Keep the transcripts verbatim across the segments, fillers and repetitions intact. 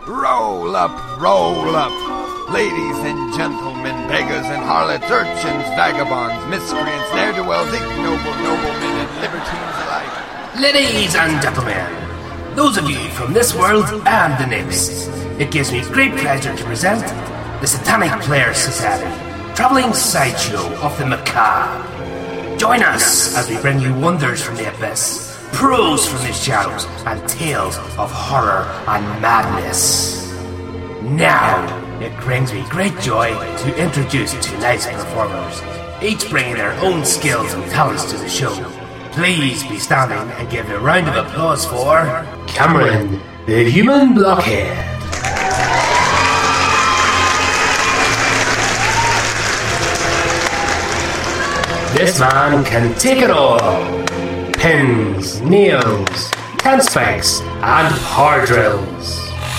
Roll up, roll up. Ladies and gentlemen, beggars and harlots, urchins, vagabonds, miscreants, ne'er-do-wells, ignoble noblemen, and libertines alike. Ladies and gentlemen, those of you from this world and the next, it gives me great pleasure to present the Satanic Players Society, travelling sideshow of the macabre. Join us as we bring you wonders from the abyss, prose from the shadows, and tales of horror and madness. Now, it brings me great joy to introduce tonight's performers, each bringing their own skills and talents to the show. Please be standing and give a round of applause for Cameron, the Human Blockhead. This man can take it all. Pins, nails, tent spikes, and power drills.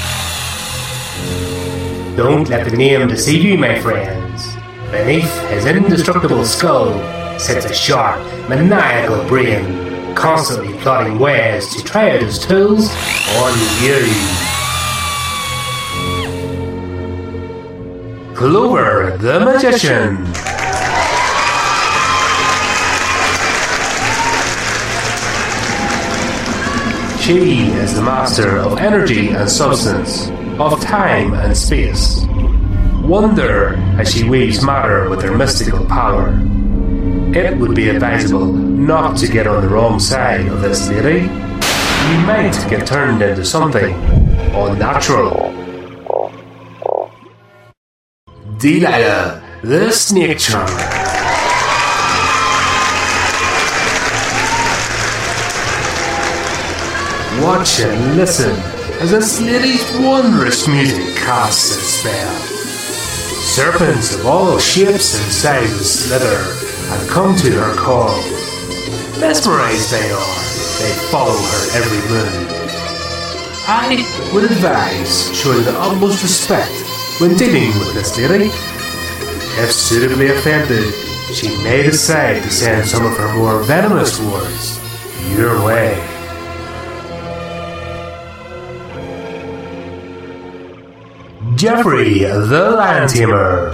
Don't let the name deceive you, my friends. Beneath his indestructible skull sits a sharp, maniacal brain, constantly plotting ways to try out his tools on you. Clover the Magician. She is the master of energy and substance, of time and space. Wonder as she weaves matter with her mystical power. It would be advisable not to get on the wrong side of this lady. You might get turned into something unnatural. Delilah, the Snake Charmer. Watch and listen as this lady's wondrous music casts its spell. Serpents of all shapes and sizes slither and come to her call. Mesmerized they are, they follow her every move. I would advise showing the utmost respect when dealing with this lady. If suitably offended, she may decide to send some of her more venomous words your way. Jeffrey the Lion Tamer.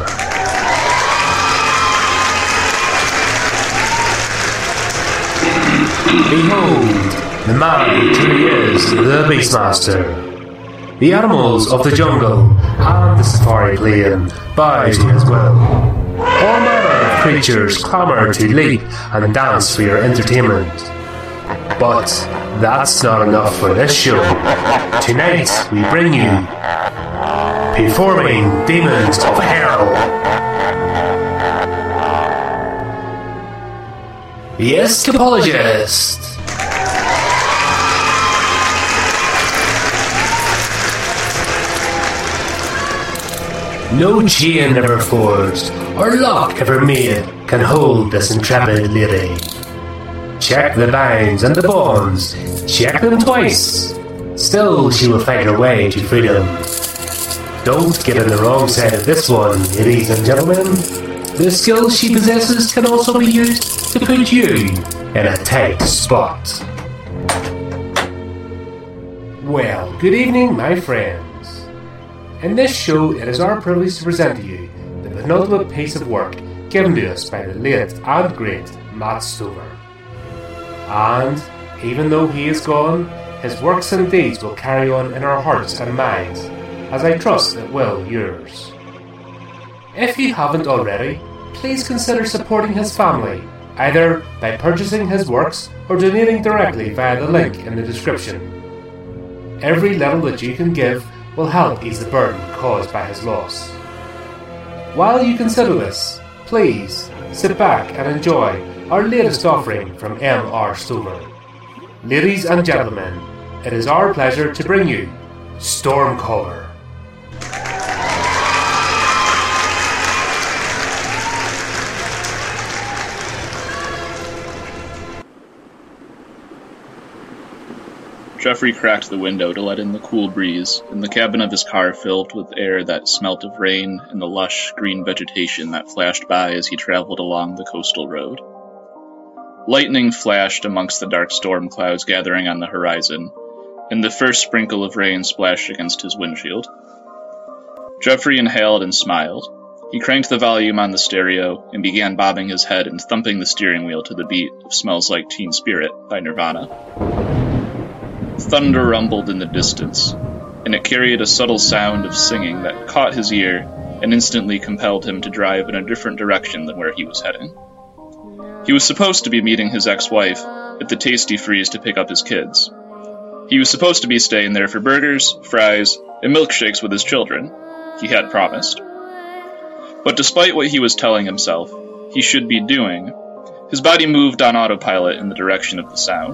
Behold, the man who truly is the Beastmaster. The animals of the jungle and the safari plain bow to his will. All manner of creatures clamour to leap and dance for your entertainment. But that's not enough for this show. Tonight we bring you Performing Demons of Hell. The Escapologist. No chain ever forged or lock ever made can hold this intrepid lady. Check the binds and the bonds, check them twice. Still she will fight her way to freedom. Don't get on the wrong side of this one, ladies and gentlemen. The skills she possesses can also be used to put you in a tight spot. Well, good evening, my friends. In this show, it is our privilege to present to you the penultimate piece of work given to us by the late and great Matt Stover. And, even though he is gone, his works and deeds will carry on in our hearts and minds, as I trust it will yours. If you haven't already, please consider supporting his family, either by purchasing his works or donating directly via the link in the description. Every little that you can give will help ease the burden caused by his loss. While you consider this, please sit back and enjoy our latest offering from M R Stover. Ladies and gentlemen, it is our pleasure to bring you Stormcaller. Jeffrey cracked the window to let in the cool breeze, and the cabin of his car filled with air that smelt of rain and the lush, green vegetation that flashed by as he traveled along the coastal road. Lightning flashed amongst the dark storm clouds gathering on the horizon, and the first sprinkle of rain splashed against his windshield. Jeffrey inhaled and smiled. He cranked the volume on the stereo and began bobbing his head and thumping the steering wheel to the beat of Smells Like Teen Spirit by Nirvana. Thunder rumbled in the distance, and it carried a subtle sound of singing that caught his ear and instantly compelled him to drive in a different direction than where he was heading. He was supposed to be meeting his ex-wife at the Tasty Freeze to pick up his kids. He was supposed to be staying there for burgers, fries, and milkshakes with his children. He had promised. But despite what he was telling himself he should be doing, his body moved on autopilot in the direction of the sound.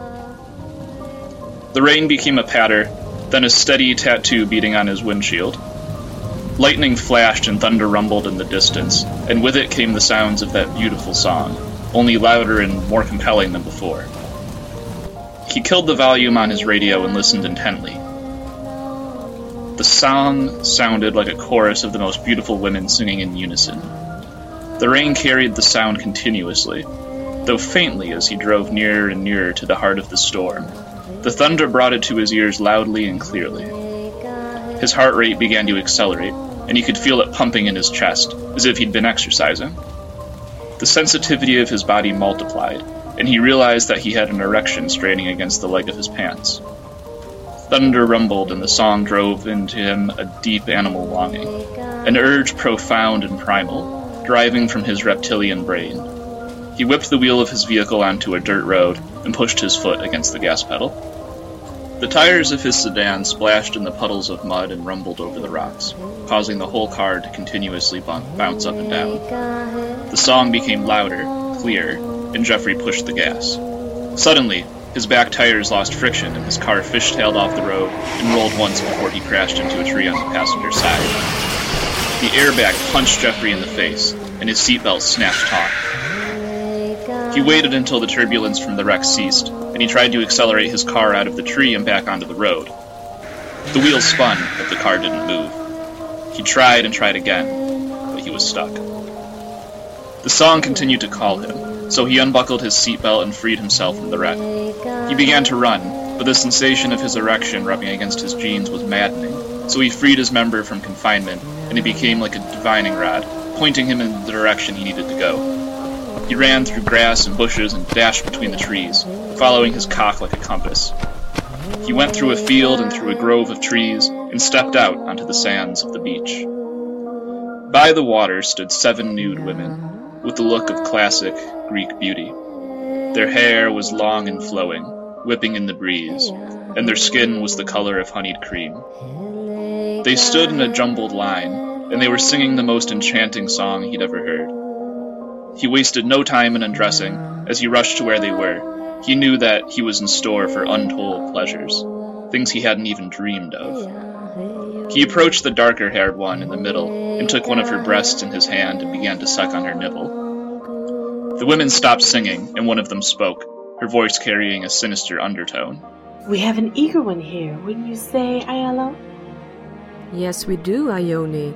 The rain became a patter, then a steady tattoo beating on his windshield. Lightning flashed and thunder rumbled in the distance, and with it came the sounds of that beautiful song, only louder and more compelling than before. He killed the volume on his radio and listened intently. The song sounded like a chorus of the most beautiful women singing in unison. The rain carried the sound continuously, though faintly as he drove nearer and nearer to the heart of the storm. The thunder brought it to his ears loudly and clearly. His heart rate began to accelerate, and he could feel it pumping in his chest, as if he'd been exercising. The sensitivity of his body multiplied, and he realized that he had an erection straining against the leg of his pants. Thunder rumbled, and the song drove into him a deep animal longing, an urge profound and primal, driving from his reptilian brain. He whipped the wheel of his vehicle onto a dirt road and pushed his foot against the gas pedal. The tires of his sedan splashed in the puddles of mud and rumbled over the rocks, causing the whole car to continuously bounce up and down. The song became louder, clearer, and Jeffrey pushed the gas. Suddenly, his back tires lost friction and his car fishtailed off the road and rolled once before he crashed into a tree on the passenger side. The airbag punched Jeffrey in the face, and his seatbelt snapped taut. He waited until the turbulence from the wreck ceased, and he tried to accelerate his car out of the tree and back onto the road. The wheels spun, but the car didn't move. He tried and tried again, but he was stuck. The song continued to call him, so he unbuckled his seatbelt and freed himself from the wreck. He began to run, but the sensation of his erection rubbing against his jeans was maddening, so he freed his member from confinement, and it became like a divining rod, pointing him in the direction he needed to go. He ran through grass and bushes and dashed between the trees, following his cock like a compass. He went through a field and through a grove of trees and stepped out onto the sands of the beach. By the water stood seven nude women, with the look of classic Greek beauty. Their hair was long and flowing, whipping in the breeze, and their skin was the color of honeyed cream. They stood in a jumbled line, and they were singing the most enchanting song he'd ever heard. He wasted no time in undressing as he rushed to where they were. He knew that he was in store for untold pleasures, things he hadn't even dreamed of. He approached the darker-haired one in the middle and took one of her breasts in his hand and began to suck on her nipple. The women stopped singing, and one of them spoke, her voice carrying a sinister undertone. We have an eager one here, wouldn't you say, Aiello? Yes, we do, Ione.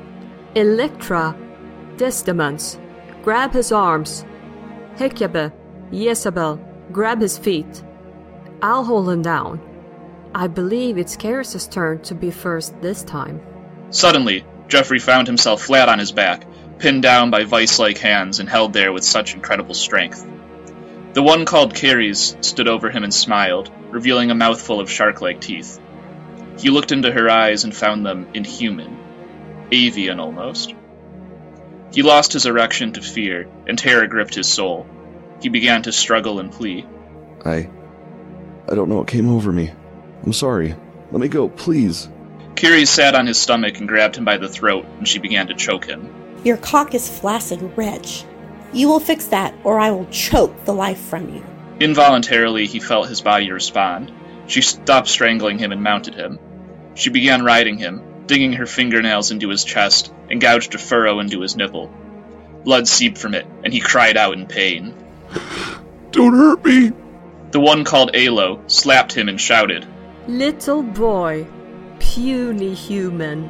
Electra, Destamans. Grab his arms. Hecabe, Jezebel, grab his feet. I'll hold him down. I believe it's Karis' turn to be first this time. Suddenly, Jeffrey found himself flat on his back, pinned down by vice-like hands and held there with such incredible strength. The one called Karis stood over him and smiled, revealing a mouthful of shark-like teeth. He looked into her eyes and found them inhuman, avian almost. He lost his erection to fear, and terror gripped his soul. He began to struggle and plead. I... I don't know what came over me. I'm sorry. Let me go, please. Karis sat on his stomach and grabbed him by the throat, and she began to choke him. Your cock is flaccid, wretch. You will fix that, or I will choke the life from you. Involuntarily, he felt his body respond. She stopped strangling him and mounted him. She began riding him, digging her fingernails into his chest, and gouged a furrow into his nipple. Blood seeped from it, and he cried out in pain. Don't hurt me! The one called Alo slapped him and shouted, Little boy, puny human,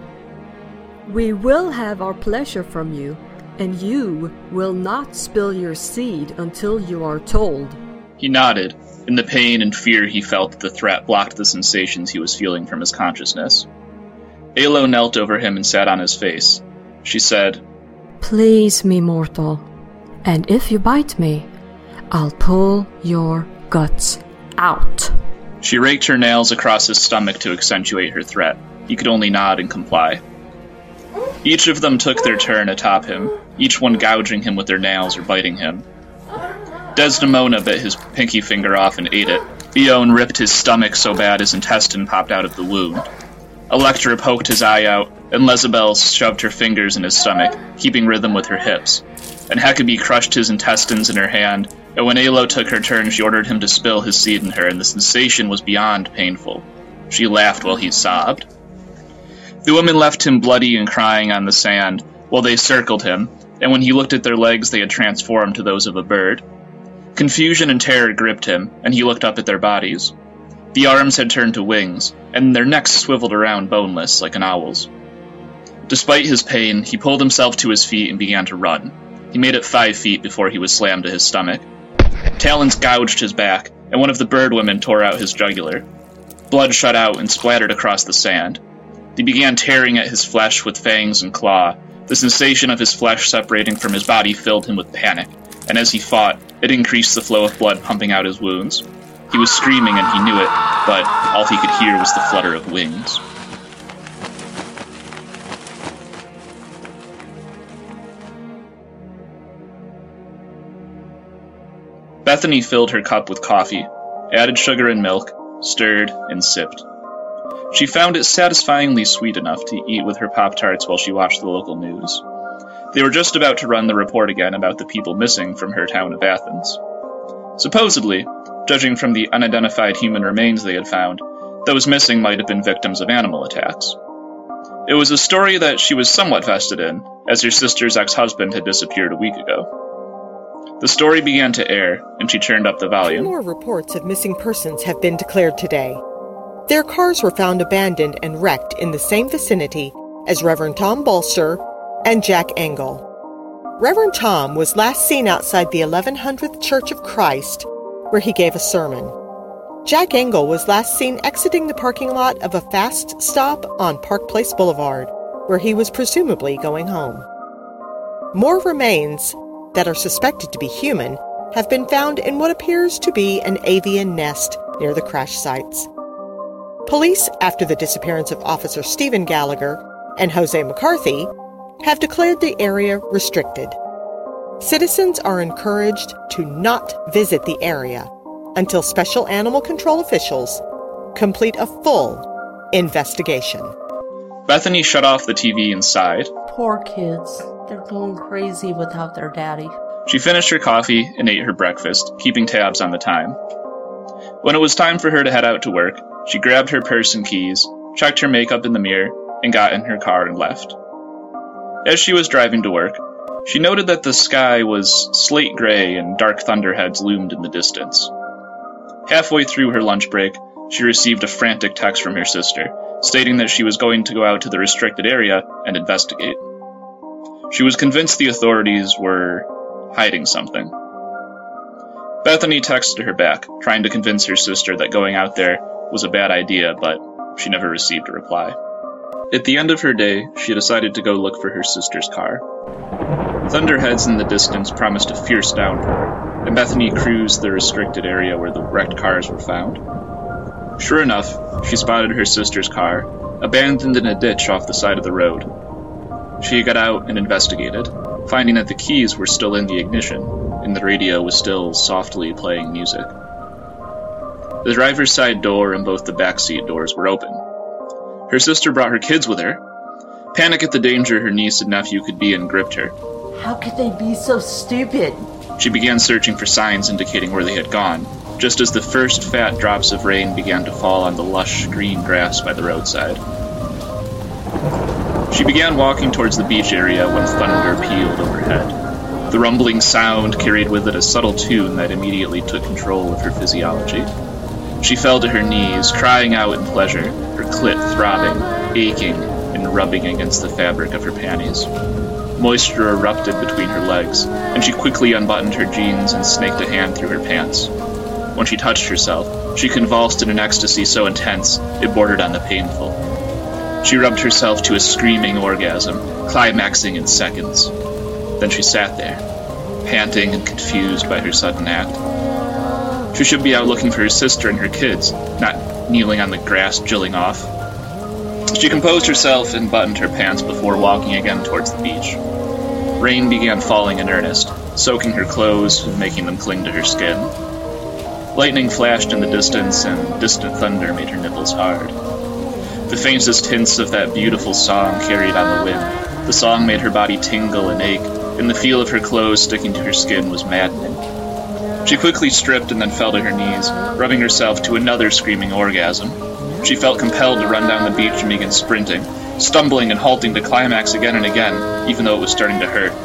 we will have our pleasure from you, and you will not spill your seed until you are told. He nodded, In the pain and fear he felt, the threat blocked the sensations he was feeling from his consciousness. Alo knelt over him and sat on his face. She said, "Please me, mortal, and if you bite me, I'll pull your guts out." She raked her nails across his stomach to accentuate her threat. He could only nod and comply. Each of them took their turn atop him, each one gouging him with their nails or biting him. Desdemona bit his pinky finger off and ate it. Ione ripped his stomach so bad his intestine popped out of the wound. Electra poked his eye out, and Lezabel shoved her fingers in his stomach, keeping rhythm with her hips. And Hecabe crushed his intestines in her hand, and when Alo took her turn, she ordered him to spill his seed in her, and the sensation was beyond painful. She laughed while he sobbed. The women left him bloody and crying on the sand, while they circled him, and when he looked at their legs they had transformed to those of a bird. Confusion and terror gripped him, and he looked up at their bodies. The arms had turned to wings, and their necks swiveled around boneless like an owl's. Despite his pain, he pulled himself to his feet and began to run. He made it five feet before he was slammed to his stomach. Talons gouged his back, and one of the bird women tore out his jugular. Blood shot out and splattered across the sand. They began tearing at his flesh with fangs and claw. The sensation of his flesh separating from his body filled him with panic, and as he fought, it increased the flow of blood pumping out his wounds. He was screaming and he knew it, but all he could hear was the flutter of wings. Bethany filled her cup with coffee, added sugar and milk, stirred, and sipped. She found it satisfyingly sweet enough to eat with her Pop-Tarts while she watched the local news. They were just about to run the report again about the people missing from her town of Athens. Supposedly, judging from the unidentified human remains they had found, those missing might have been victims of animal attacks. It was a story that she was somewhat vested in, as her sister's ex-husband had disappeared a week ago. The story began to air, and she turned up the volume. Two more reports of missing persons have been declared today. Their cars were found abandoned and wrecked in the same vicinity as Reverend Tom Bolster and Jack Engel. Reverend Tom was last seen outside the eleven hundredth Church of Christ, where he gave a sermon. Jack Engel was last seen exiting the parking lot of a fast stop on Park Place Boulevard, where he was presumably going home. More remains that are suspected to be human have been found in what appears to be an avian nest near the crash sites. Police, after the disappearance of Officer Stephen Gallagher and Jose McCarthy, have declared the area restricted. Citizens are encouraged to not visit the area until special animal control officials complete a full investigation. Bethany shut off the T V and sighed. Poor kids. They're going crazy without their daddy. She finished her coffee and ate her breakfast, keeping tabs on the time. When it was time for her to head out to work, she grabbed her purse and keys, checked her makeup in the mirror, and got in her car and left. As she was driving to work, she noted that the sky was slate gray and dark thunderheads loomed in the distance. Halfway through her lunch break, she received a frantic text from her sister, stating that she was going to go out to the restricted area and investigate. She was convinced the authorities were hiding something. Bethany texted her back, trying to convince her sister that going out there was a bad idea, but she never received a reply. At the end of her day, she decided to go look for her sister's car. Thunderheads in the distance promised a fierce downpour, and Bethany cruised the restricted area where the wrecked cars were found. Sure enough, she spotted her sister's car, abandoned in a ditch off the side of the road. She got out and investigated, finding that the keys were still in the ignition, and the radio was still softly playing music. The driver's side door and both the backseat doors were open. Her sister brought her kids with her. Panic at the danger her niece and nephew could be in gripped her. How could they be so stupid? She began searching for signs indicating where they had gone, just as the first fat drops of rain began to fall on the lush green grass by the roadside. She began walking towards the beach area when thunder pealed overhead. The rumbling sound carried with it a subtle tune that immediately took control of her physiology. She fell to her knees, crying out in pleasure, her clit throbbing, aching, and rubbing against the fabric of her panties. Moisture erupted between her legs, and she quickly unbuttoned her jeans and snaked a hand through her pants. when she touched herself, she convulsed in an ecstasy so intense it bordered on the painful. She rubbed herself to a screaming orgasm, climaxing in seconds. Then she sat there, panting and confused by her sudden act. She should be out looking for her sister and her kids, not kneeling on the grass jilling off. She composed herself and buttoned her pants before walking again towards the beach. Rain began falling in earnest, soaking her clothes and making them cling to her skin. Lightning flashed in the distance, and distant thunder made her nipples hard. The faintest hints of that beautiful song carried on the wind. The song made her body tingle and ache, and the feel of her clothes sticking to her skin was maddening. She quickly stripped and then fell to her knees, rubbing herself to another screaming orgasm. She felt compelled to run down the beach and begin sprinting, stumbling and halting to climax again and again, even though it was starting to hurt.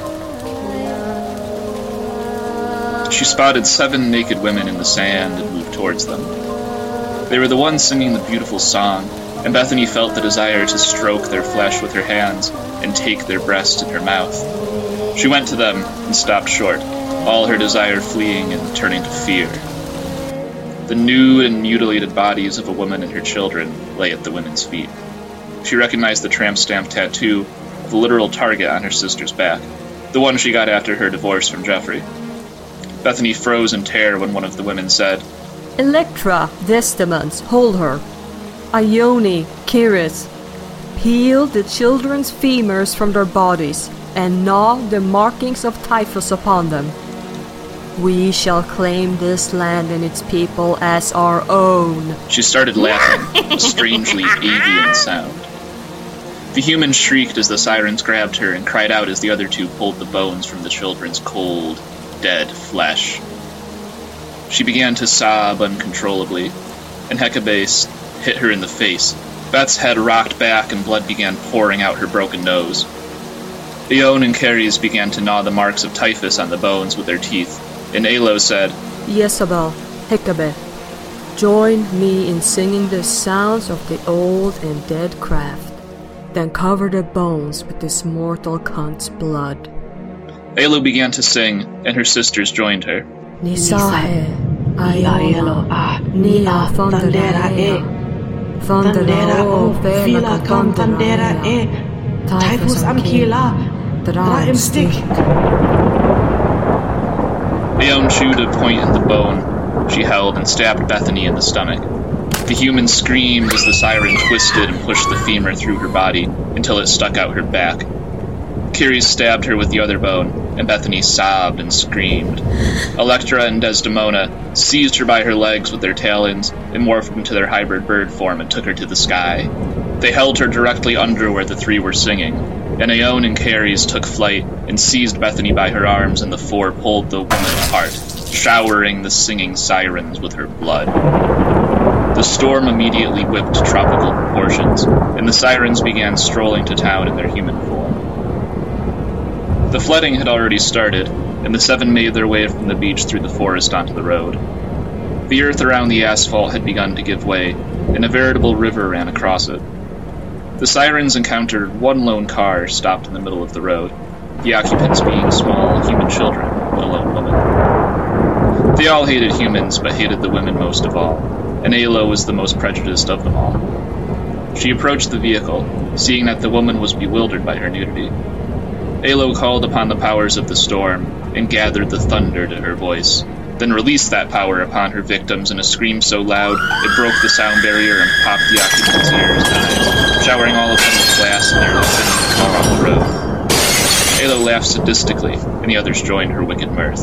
She spotted seven naked women in the sand and moved towards them. They were the ones singing the beautiful song, and Bethany felt the desire to stroke their flesh with her hands and take their breasts in her mouth. She went to them and stopped short, all her desire fleeing and turning to fear. The nude and mutilated bodies of a woman and her children lay at the women's feet. She recognized the tramp stamp tattoo of a literal target on her sister's back, the one she got after her divorce from Jeffrey. Bethany froze in terror when one of the women said, Electra, Destamans, hold her. Ione, Kiris, peel the children's femurs from their bodies and gnaw the markings of typhus upon them. We shall claim this land and its people as our own. She started laughing, a strangely avian sound. The human shrieked as the sirens grabbed her and cried out as the other two pulled the bones from the children's cold, dead flesh. She began to sob uncontrollably, and Hecabe hit her in the face. Beth's head rocked back and blood began pouring out her broken nose. Ione and Caries began to gnaw the marks of typhus on the bones with their teeth, and Alo said, Jezebel, Hecabe, join me in singing the sounds of the old and dead craft, then cover the bones with this mortal cunt's blood. Alo began to sing, and her sisters joined her. Nisahe, Ayolo, Nia Fondera E, Fondera O, Vela Fondera E, Typhus Amkila, Draim Stick. Ione chewed a point in the bone she held and stabbed Bethany in the stomach. The human screamed as the siren twisted and pushed the femur through her body until it stuck out her back. Caries stabbed her with the other bone, and Bethany sobbed and screamed. Electra and Desdemona seized her by her legs with their talons and morphed into their hybrid bird form and took her to the sky. They held her directly under where the three were singing, and Ione and Caries took flight and seized Bethany by her arms, and the four pulled the woman apart, showering the singing sirens with her blood. The storm immediately whipped to tropical proportions, and the sirens began strolling to town in their human form. The flooding had already started, and the seven made their way from the beach through the forest onto the road. The earth around the asphalt had begun to give way, and a veritable river ran across it. The sirens encountered one lone car stopped in the middle of the road, the occupants being small human children and a lone woman. They all hated humans, but hated the women most of all, and Alo was the most prejudiced of them all. She approached the vehicle, seeing that the woman was bewildered by her nudity. Alo called upon the powers of the storm and gathered the thunder to her voice, then released that power upon her victims in a scream so loud it broke the sound barrier and popped the occupants' ears and eyes, showering all of them with glass and nearly sending them all off the road. Alo laughed sadistically, and the others joined her wicked mirth.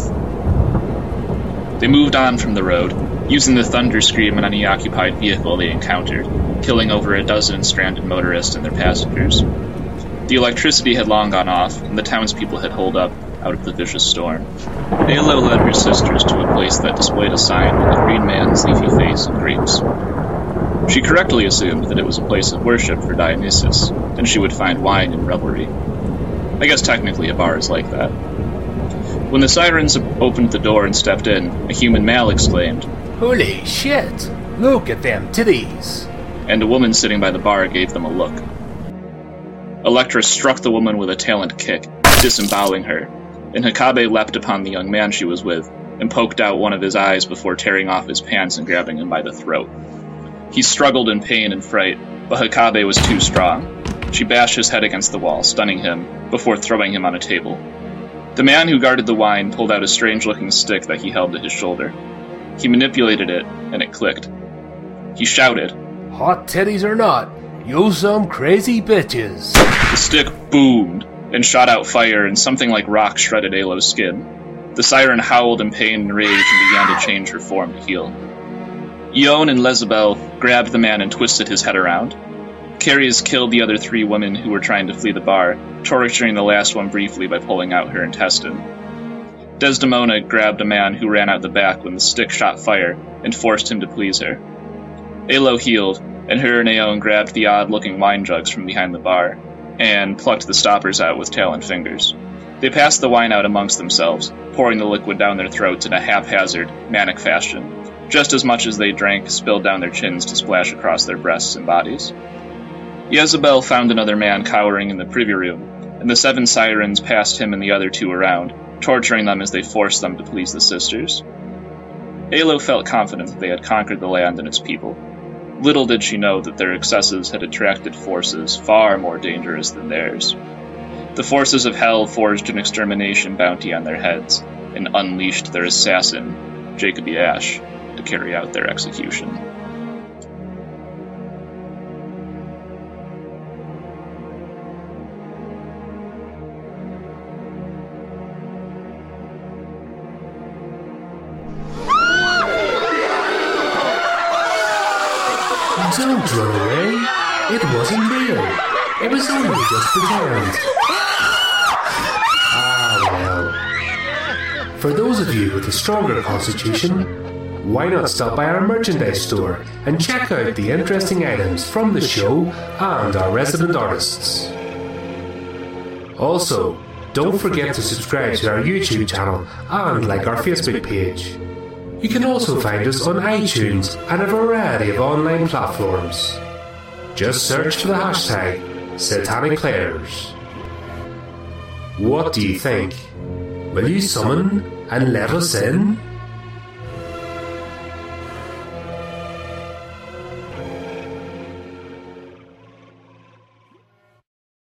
They moved on from the road, using the thunder scream in any occupied vehicle they encountered, killing over a dozen stranded motorists and their passengers. The electricity had long gone off, and the townspeople had holed up out of the vicious storm. Alo led her sisters to a place that displayed a sign with a green man's leafy face and grapes. She correctly assumed that it was a place of worship for Dionysus, and she would find wine and revelry. I guess technically a bar is like that. When the sirens opened the door and stepped in, a human male exclaimed, Holy shit! Look at them titties! And a woman sitting by the bar gave them a look. Electra struck the woman with a talent kick, disemboweling her, and Hecabe leapt upon the young man she was with, and poked out one of his eyes before tearing off his pants and grabbing him by the throat. He struggled in pain and fright, but Hakabe was too strong. She bashed his head against the wall, stunning him, before throwing him on a table. The man who guarded the wine pulled out a strange-looking stick that he held to his shoulder. He manipulated it, and it clicked. He shouted, "Hot titties or not, you some crazy bitches." The stick boomed, and shot out fire, and something like rock shredded Alo's skin. The siren howled in pain and rage and began to change her form to heal. Ione and Lezabel grabbed the man and twisted his head around. Carries killed the other three women who were trying to flee the bar, torturing the last one briefly by pulling out her intestine. Desdemona grabbed a man who ran out the back when the stick shot fire and forced him to please her. Alo healed, and her and Ione grabbed the odd-looking wine jugs from behind the bar and plucked the stoppers out with taloned fingers. They passed the wine out amongst themselves, pouring the liquid down their throats in a haphazard, manic fashion. Just as much as they drank spilled down their chins to splash across their breasts and bodies. Jezebel found another man cowering in the privy room, and the seven sirens passed him and the other two around, torturing them as they forced them to please the sisters. Alo felt confident that they had conquered the land and its people. Little did she know that their excesses had attracted forces far more dangerous than theirs. The forces of hell forged an extermination bounty on their heads, and unleashed their assassin, Jacoby Ash, to carry out their execution. Don't run away. It wasn't real. It was only just pretend. Ah, well. For those of you with a stronger constitution, why not stop by our merchandise store and check out the interesting items from the show and our resident artists. Also, don't forget to subscribe to our YouTube channel and like our Facebook page. You can also find us on iTunes and a variety of online platforms. Just search for the hashtag Satanic Players. What do you think? Will you summon and let us in?